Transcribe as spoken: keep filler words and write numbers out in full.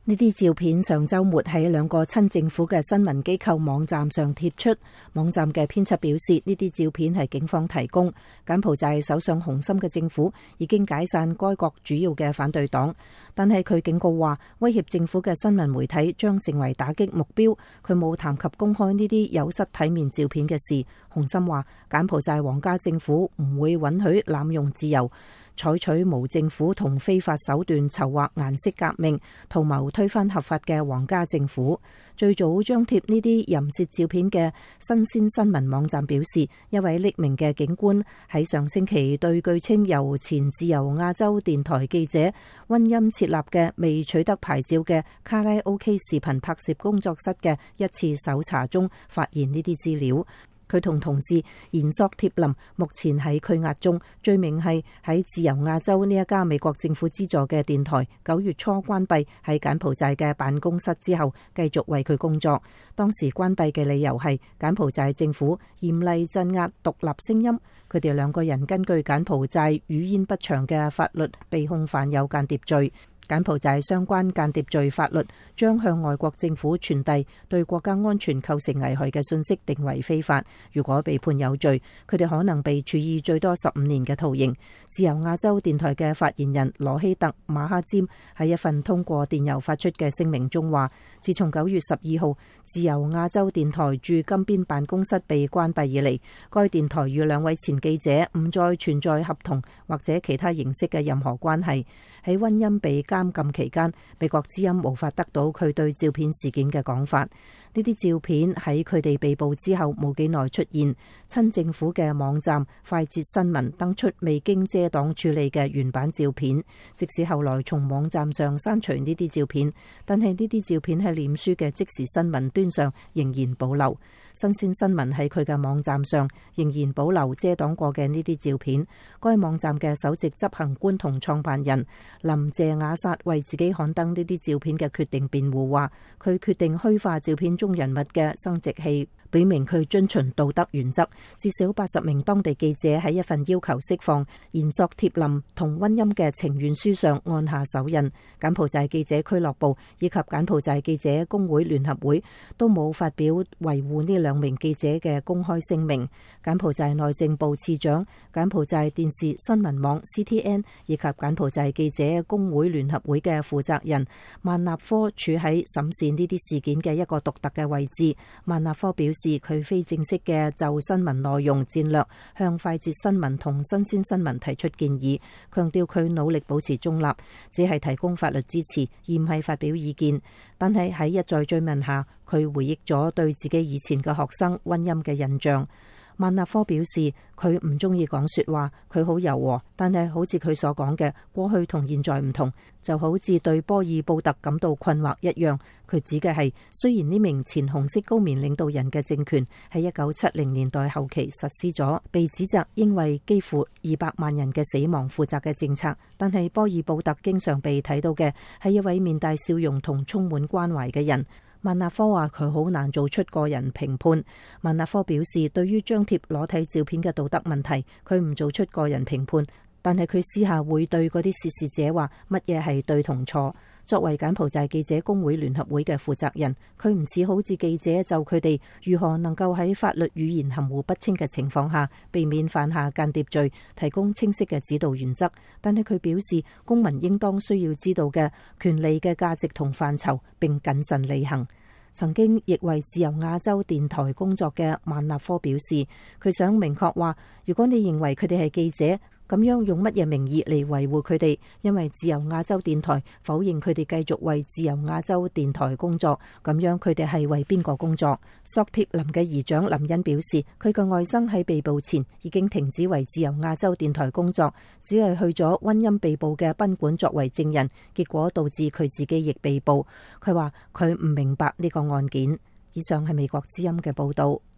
呢啲照片上週末喺兩個親政府嘅新聞機構網站上貼出，網站嘅編輯表示呢啲照片係警方提供。柬埔寨首相洪森嘅政府已經解散該國主要嘅反對黨，但係佢警告話威脅政府嘅新聞媒體將成為打擊目標。佢冇談及公開呢啲有失體面照片嘅事。洪森話柬埔寨皇家政府唔會允許濫用自由，採取無政府同非法手段籌劃顏色革命，圖謀推翻合法嘅皇家政府。最早張貼呢啲淫褻照片嘅新鮮新聞網站表示，一位匿名嘅警官喺上星期對據稱由前自由亞洲電台記者溫欽設立嘅未取得牌照嘅卡拉 OK 視頻拍攝工作室嘅一次搜查中發現呢啲資料。佢同同事延索貼林目前喺拘押中，罪名係喺自由亞洲呢一家美國政府資助嘅電台九月初關閉喺柬埔寨嘅辦公室之後，繼續為佢工作。當時關閉嘅理由係柬埔寨政府嚴厲鎮壓獨立聲音。佢哋兩個人根據柬埔寨語焉不詳嘅法律被控犯有間諜罪。柬埔寨相關間諜罪法律將向外國政府傳遞對國家安全構成危害嘅信息定為非法。如果被判有罪，佢哋可能被處以最多十五年嘅徒刑。自由亞洲電台嘅發言人羅希特馬哈詹喺一份通過電郵發出嘅聲明中話，自從九月十二號自由亞洲電台駐金邊辦公室被關閉以嚟，該電台與兩位前記者唔再存在合同或者其他形式嘅任何關係。喺溫欽被監禁期間，美國之音無法得到佢對照片事件嘅講法。呢啲照片喺佢哋被捕之後冇幾耐出現。親政府嘅網站快捷新聞登出未經遮擋處理嘅原版照片，即使後來從網站上刪除呢啲照片，但係呢啲照片喺臉書嘅即時新聞端上仍然保留。新鮮新聞喺佢嘅網站上仍然保留遮擋過嘅呢啲照片。該網站嘅首席執行官同創辦人林謝雅薩為自己刊登呢啲照片嘅決定辯護，話佢決定虛化照片中人物嘅生殖器，表明佢遵循道德原則。至少八十名當地記者喺一份要求釋放延索貼林同溫欽嘅請願書上按下手印。柬埔寨記者俱樂部以及柬埔寨記者工會聯合會都冇發表維護呢兩名記者嘅公開聲明。柬埔寨內政部次長、柬埔寨電視新聞網 C T N 以及柬埔寨記者工會聯合會嘅負責人曼納科處喺審視呢啲事件嘅一個獨特嘅位置。曼納科表示，佢非正式嘅就新聞內容戰略向快捷新聞同新鮮新聞提出建議，強調佢努力保持中立，只係提供法律支持，而唔係發表意見。但係喺一再追問下，佢回憶咗對自己以前嘅學生溫欽嘅印象。曼納科表示，佢唔中意講說話，佢好柔和，但係好似佢所講嘅過去同現在唔同，就好似對波爾布特感到困惑一樣。佢指嘅係，雖然呢名前紅色高棉領導人嘅政權喺一九七零年代後期實施咗被指責應為幾乎二百萬人嘅死亡負責嘅政策，但係波爾布特經常被睇到嘅係一位面帶笑容同充滿關懷嘅人。曼納科話佢好難做出個人評判。曼納科表示，對於張貼裸體照片嘅道德問題，佢唔做出個人評判，但係佢私下會對嗰啲涉事者話乜嘢係對同錯。作為柬埔寨記者工會聯合會嘅負責人，佢唔似好似記者就佢哋如何能夠喺法律語言含糊不清嘅情況下避免犯下間諜罪提供清晰嘅指導原則。但係佢表示，公民應當需要知道嘅權利嘅價值同範疇，並謹慎履行。曾經亦為自由亞洲電台工作嘅曼納科表示，佢想明確話，如果你認為佢哋係記者，咁樣用乜嘢名義嚟維護佢哋？因為自由亞洲電台否認佢哋繼續為自由亞洲電台工作，咁樣佢哋係為邊個工作？索貼林嘅姨丈林恩表示，佢嘅外甥喺被捕前已經停止為自由亞洲電台工作，只係去咗溫欽被捕嘅賓館作為證人，結果導致佢自己亦被捕。佢話佢唔明白呢個案件。以上係美國之音嘅報道。